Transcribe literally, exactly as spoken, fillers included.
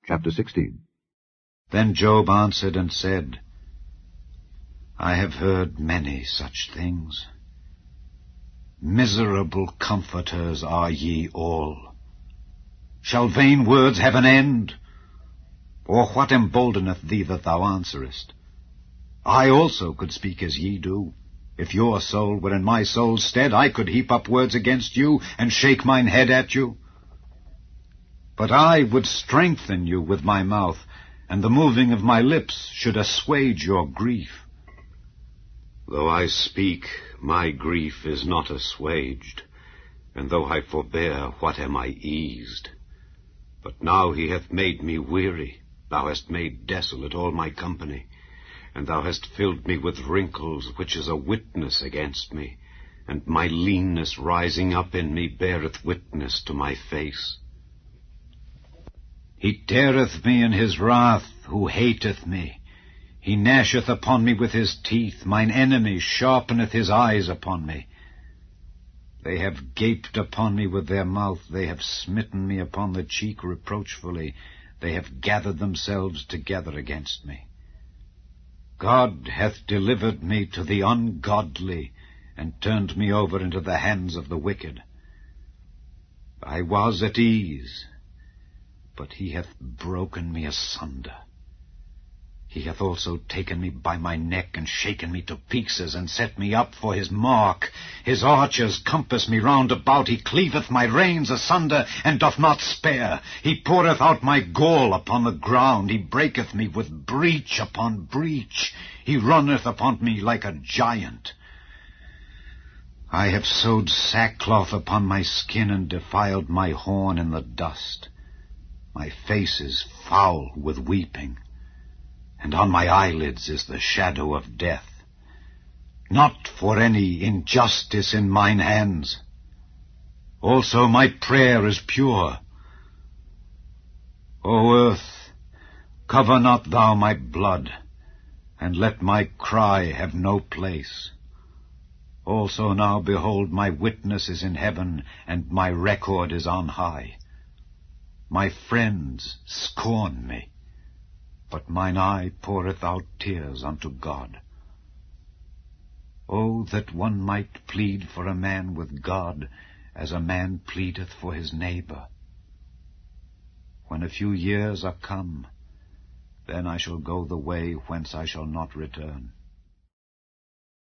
Chapter sixteen. Then Job answered and said, I have heard many such things. Miserable comforters are ye all. Shall vain words have an end? Or what emboldeneth thee that thou answerest? I also could speak as ye do. If your soul were in my soul's stead, I could heap up words against you, and shake mine head at you. But I would strengthen you with my mouth, and the moving of my lips should assuage your grief. Though I speak, my grief is not assuaged, and though I forbear, what am I eased? But now he hath made me weary, thou hast made desolate all my company, and thou hast filled me with wrinkles, which is a witness against me, and my leanness rising up in me beareth witness to my face. He teareth me in his wrath, who hateth me. He gnasheth upon me with his teeth. Mine enemy sharpeneth his eyes upon me. They have gaped upon me with their mouth. They have smitten me upon the cheek reproachfully. They have gathered themselves together against me. God hath delivered me to the ungodly, and turned me over into the hands of the wicked. I was at ease, but he hath broken me asunder. He hath also taken me by my neck, and shaken me to pieces, and set me up for his mark. His archers compass me round about. He cleaveth my reins asunder, and doth not spare. He poureth out my gall upon the ground. He breaketh me with breach upon breach. He runneth upon me like a giant. I have sewed sackcloth upon my skin, and defiled my horn in the dust. My face is foul with weeping, and on my eyelids is the shadow of death. Not for any injustice in mine hands. Also my prayer is pure. O earth, cover not thou my blood, and let my cry have no place. Also now, behold, my witness is in heaven, and my record is on high. My friends scorn me, but mine eye poureth out tears unto God. Oh, that one might plead for a man with God, as a man pleadeth for his neighbor. When a few years are come, then I shall go the way whence I shall not return.